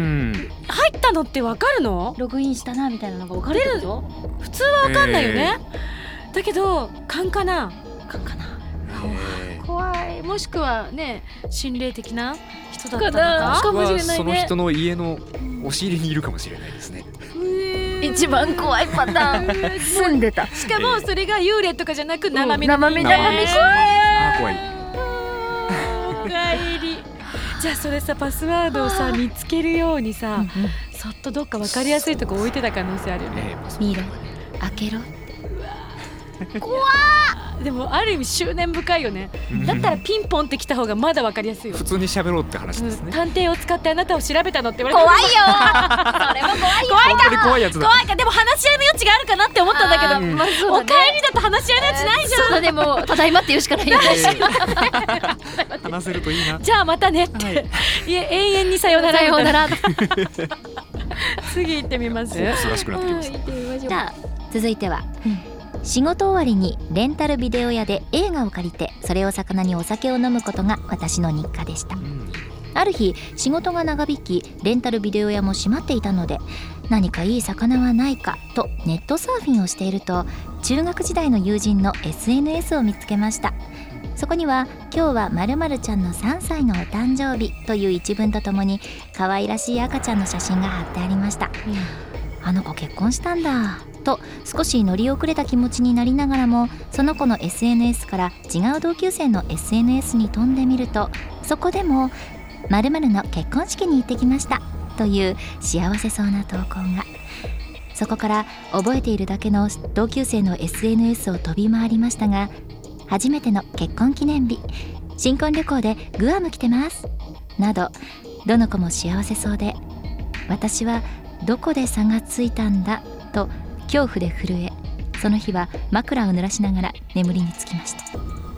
B: 入ったのってわかるの？
C: ログインしたなみたいなのがわかるってこと？
B: 普通はわかんないよね、えー、だけど勘かな？
C: 勘かな。
B: 怖い。もしくはね、心霊的な人だったのか
D: かもしれないね。その人の家の押し入りにいるかもしれないですね。
C: 一番怖いパターン住んでた。
B: しかもそれが幽霊とかじゃなく生身
C: の人間。生身生身
D: 怖い。
B: おかえり。じゃあそれさ、パスワードをさ見つけるようにさ、うんうん、そっとどっか分かりやすいとこ置いてた可能性あるよね。
C: 見ろ、開けろ。怖っ。
B: でもある意味執念深いよね、うん、だったらピンポンってきた方がまだ分かりやすいよ。
D: 普通に喋ろうって話ですね、うん、
B: 探偵を使ってあなたを調べたのって言われた。
C: 怖いよそれも怖いよ。
B: 怖いか
D: 本当に怖いやつだ。
B: 怖いか。でも話し合いの余地があるかなって思ったんだけど、まあね、おかえりだと話し合いの余地ないじゃん。
C: そうだ、でもただいまって言うしかないよね
D: 話せるといいな。
B: じゃあまたねって、はい、いえ永遠にさよなら
C: さよなら
B: 次行ってみます。
D: 忙しくなってきました。
C: じゃあ続いては、うん仕事終わりにレンタルビデオ屋で映画を借りて、それを魚にお酒を飲むことが私の日課でした、うん、ある日仕事が長引きレンタルビデオ屋も閉まっていたので、何かいい魚はないかとネットサーフィンをしていると、中学時代の友人の エスエヌエス を見つけました。そこには今日は〇〇ちゃんのさんさいのお誕生日という一文とともに可愛らしい赤ちゃんの写真が貼ってありました、うん、あの子結婚したんだと少し乗り遅れた気持ちになりながらも、その子の エスエヌエス から違う同級生の エスエヌエス に飛んでみると、そこでも〇〇の結婚式に行ってきましたという幸せそうな投稿が。そこから覚えているだけの同級生の エスエヌエス を飛び回りましたが、初めての結婚記念日、新婚旅行でグアム来てますなど、どの子も幸せそうで、私はどこで差がついたんだと恐怖で震え、その日は枕を濡らしながら眠りにつきました。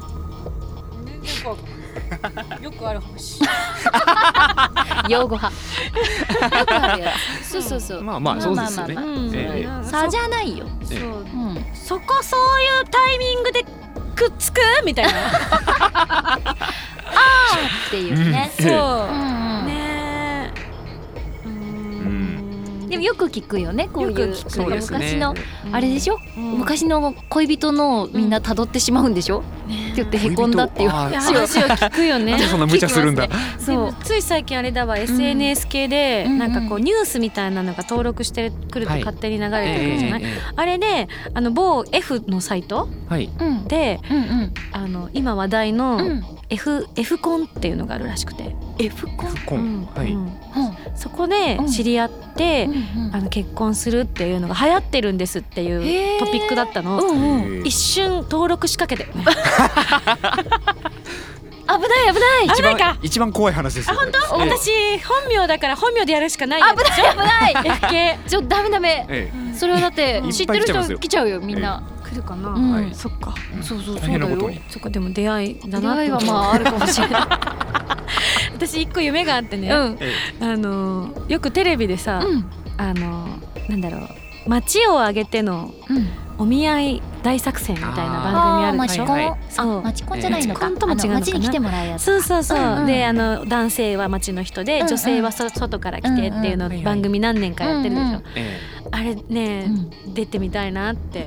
B: よくある話
C: 用語派よくあるやつ。そうそうそう。
D: まあまあそうですよね。
C: 差じゃないよ。
B: そう、うん、そこそういうタイミングでくっつくみたいな
C: あーっていうね、
B: うん、そう、うん、ね
C: うん、でもよく聞くよね、こういう、
B: そう
C: いう昔の、あれでしょ、うん、昔の恋人のみんな辿ってしまうんでしょ、うん、って言ってへこんだっていう
B: 話を聞くよね。
D: そんな無茶するんだ。
B: そうつい最近あれだわ、 エスエヌエス 系でなんかこうニュースみたいなのが登録してくると勝手に流れてくるじゃない、はい、あれであの某 F のサイト、はい、で、うんうん、あの今話題の F、F コンっていうのがあるらしくて、
C: F コン
D: F コン、
B: うん
D: はい、
B: うん
C: うん
B: そこで知り合って、
C: うんうん
B: あの結婚するっていうのが流行ってるんですっていうトピックだったの、
C: うんうん
D: へー
B: 一瞬登録しかけて、ね、
C: 危ない危ない
B: 危ないか
D: 一番怖い話ですよ。
B: あ本当、
D: これえ
B: 私本名だから本名でやるしかないやつ
C: 危ない危ない
B: F 系
C: ちょダメダメ
D: え
C: それはだって
D: うん
C: 知ってる
D: いっぱい来てますよ
C: 人来ちゃうよみんな
B: 来るかな、
C: うん
D: はい
B: そっか
D: え
C: そうそうそう
D: 大変なことに。
B: そっかでも出会いだ
C: 出
B: なと思って
C: 会いはまああるかもしれない
B: 私一個夢があってね、
C: うん
D: え
B: あのよくテレビでさ、
C: うん
B: あのなんだろう街を挙げての
C: うん
B: お見合い大作戦みたいな番組あるでしょ、
C: マチコン、
D: はいはい
B: そう
C: あマチコンじゃないのか、
B: マチコンとも違うのかな
C: あの街に来てもらうやつ
B: そうそうそう、
C: うんうん
B: であの男性は街の人で、
C: うんうん
B: 女性はそ外から来てっていうの
D: うんうん
B: 番組何年かやってるでしょ、
C: うんうん
D: え
B: あれね、
C: うん
B: 出てみたいなって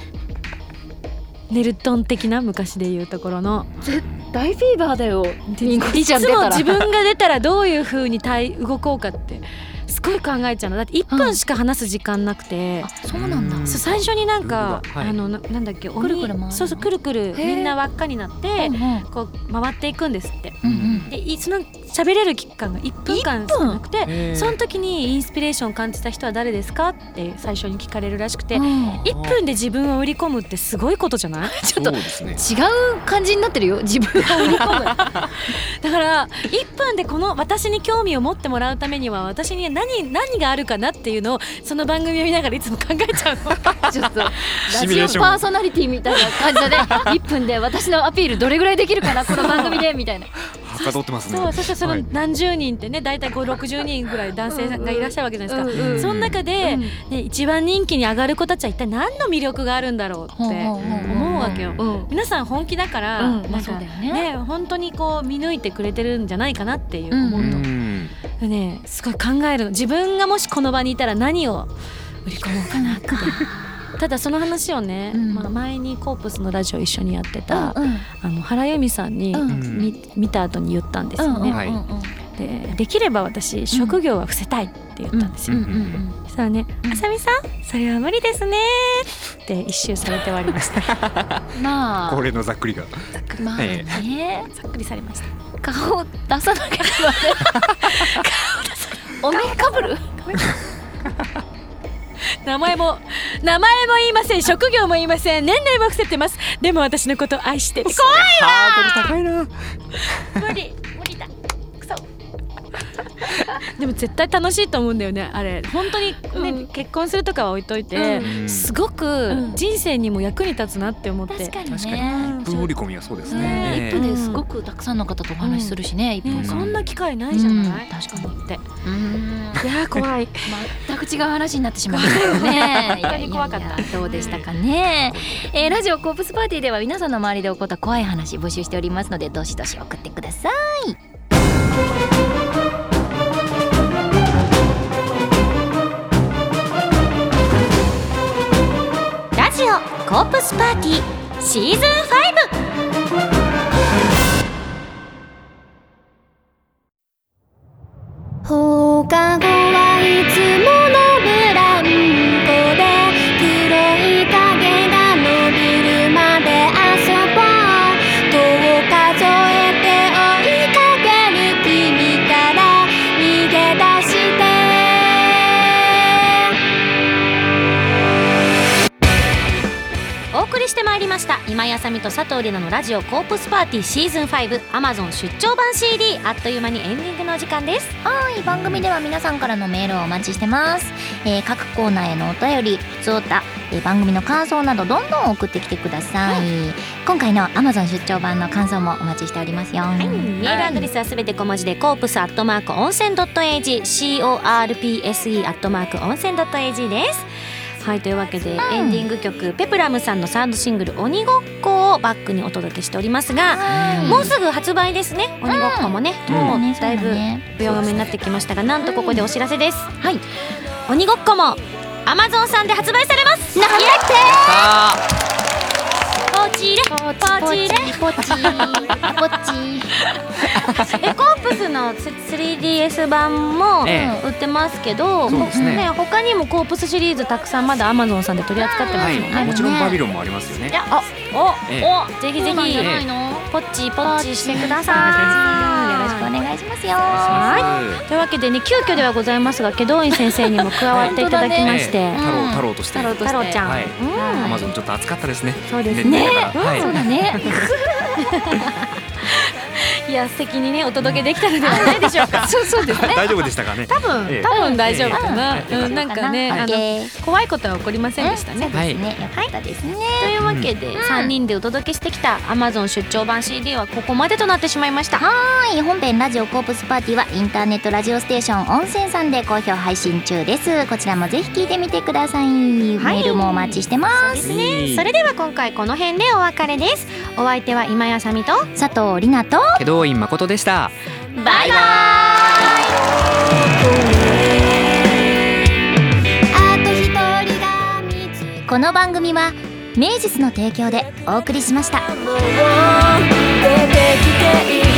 B: ネルトン的な昔で言うところの
C: 大フィーバーだよミンゴリ
B: い
C: ちゃん出たら
B: つも自分が出たらどういう風に対動こうかってすごい考えちゃうのだっていっぷんしか話す時間なくて、
C: あそうなんだ
D: うん
B: そう最初になんか、
D: うわはい
B: あのななんだっけ
C: くるくる回るの
B: そうそうくるくるみんな輪っかになって
C: うんうん
B: こう回っていくんですって。
C: うんうん
B: でいその喋れる期間がいっぷんかんしかなくて、
D: へー
B: その時にインスピレーションを感じた人は誰ですかって最初に聞かれるらしくて、
C: うん
B: いっぷんで自分を売り込むってすごいことじゃない？
C: ちょっと
D: そうですね。
C: 違う感じになってるよ自分を売り込む
B: だからいっぷんでこの私に興味を持ってもらうためには私に何何があるかなっていうのをその番組を見ながらいつも考えちゃうの。
C: ちょっとラ
D: シミュレーション
C: ジオパーソナリティみたいな感じだねいっぷんで私のアピールどれぐらいできるかなこの番組でみたいな
D: はかどってますね。
B: そうそしてその
D: はい
B: 何十人ってね大体ごじゅうろくじゅうにんぐらい男性がいらっしゃるわけじゃないですか、
C: うん
D: うん
B: その中で、
C: うん
B: ね、一番人気に上がる子たちは一体何の魅力があるんだろうって思うわけよ。
C: うん
B: 皆さん本気だから、
C: うんまあ
B: なんか
C: そうだよね
B: ね本当にこう見抜いてくれてるんじゃないかなっていう思
D: う
B: うと、
D: ん。
B: でねすごい考えるの自分がもしこの場にいたら何を売り込もうかなってただその話をね、
C: うん
B: まあ、前にコープスのラジオ一緒にやってた、
C: うん
B: あの原由美さんに、
C: うん
B: み見た後に言ったんですよね、
C: うん
D: はい
C: うんうん
B: でできれば私職業は伏せたいって言ったんですよ、
C: うんうん
B: そしたらね「あさみさんそれは無理ですね」って一周されて終わりました
C: うんまあ
D: これのざっくりが。
C: まあ
D: え
C: ね
B: ざっくりされました
C: 顔出さなければねお面かぶる
B: 名前も名前も言いません職業も言いません年齢も伏せてますでも私のことを愛してる
D: ハードル高いな。
B: 怖い無理無理だクソでも絶対楽しいと思うんだよねあれ本当にね、
C: うん
B: 結婚するとかは置いといて、
D: うん
B: すごく人生にも役に立つなって思って、
C: 確かに
D: 確かに
C: ね
D: いっぷん売り込みはそうです
C: ね
D: ね。
C: いっぷんですごくたくさんの方とお話しするしねいっぷん
B: ね、そ
C: 間
B: んな機会ないじゃない、
C: うん確かに
B: 思って
C: うん
B: いやー怖い
C: 全く違う話になってしまいましたよね
B: 本当に怖かった
C: いやいやいやどうでしたかね、えー、ラジオコープスパーティーでは皆さんの周りで起こった怖い話募集しておりますのでどしどし送ってください。
A: ラジオコープスパーティーシーズンファイブ放課後はいつものブランコで黒い影が伸びるまで遊ぼうと数えて追いかける君から逃げ出して
B: お送りしてまいりました今井あさみと佐藤里奈のラジオコープスパーティーシーズンファイブ Amazon 出張版 シーディー あっという間にエンディングのお時間です。
C: はい番組では皆さんからのメールをお待ちしてます、えー、各コーナーへのお便りふつおた、えー、番組の感想などどんどん送ってきてください、今回の Amazon 出張版の感想もお待ちしておりますよ、はい、
B: メールアドレスはすべて小文字でコープスアットマーク温泉 .ag コープス アットマーク温泉 .ag です。はいというわけで、エンディング曲ペプラムさんのサードシングル鬼ごっこをバックにお届けしておりますが、
C: はい
B: もうすぐ発売ですね鬼ごっこもね、
D: うん
B: も
C: ね
B: うだいぶ
C: そうだね
B: 秒読みになってきましたがなんとここでお知らせです、
C: はい
B: 鬼ごっこも Amazon さんで発売されますイエイポチレポチレ
C: ポチポチ
B: えコープスの スリーディーエス 版も
D: え
B: 売ってますけど、
D: そうですね
B: 他にもコープスシリーズたくさんまだ Amazon さんで取り扱ってま
D: はい
B: すよね、
D: もちろんバビロンもありますよね
B: い。やあお、
D: ええ
B: おぜひぜひ
C: そうなんじゃないの
B: ポッチポッチしてください。よ
C: ろしくお願いしますよ。
B: はいというわけでね急遽ではございますが祁答院先生にも加わっていただきまして、
D: ね、太郎太郎として
B: 太郎太郎ちゃん、
D: はい
B: うん、
D: アマゾンちょっと暑かったですね。
B: そうですね、
D: はい、
C: そうだね
B: いや素敵にねお届けできたのではないでしょうか。
C: そうそうですね。
D: 大丈夫でしたかね。
B: 多分、ええ、多分大丈夫かな。
D: ええ
B: うん、なんかね、あの怖いことは起こりませんでしたね。
C: そうですね。よかったですね。
B: というわけでさんにんでお届けしてきた Amazon 出張版 シーディー はここまでとなってしまいました。
C: はい、本編ラジオコープスパーティーはインターネットラジオステーション音声さんで好評配信中です。こちらもぜひ聞いてみてください。メールもお待ちしてます。
B: そうですね。それでは今回この辺でお別れです。お相手は今やさみと
C: 佐藤里奈と
D: 祁答院誠でした。
C: バイバイ。この番組は名実の提供でお送りしました。
A: 出てきている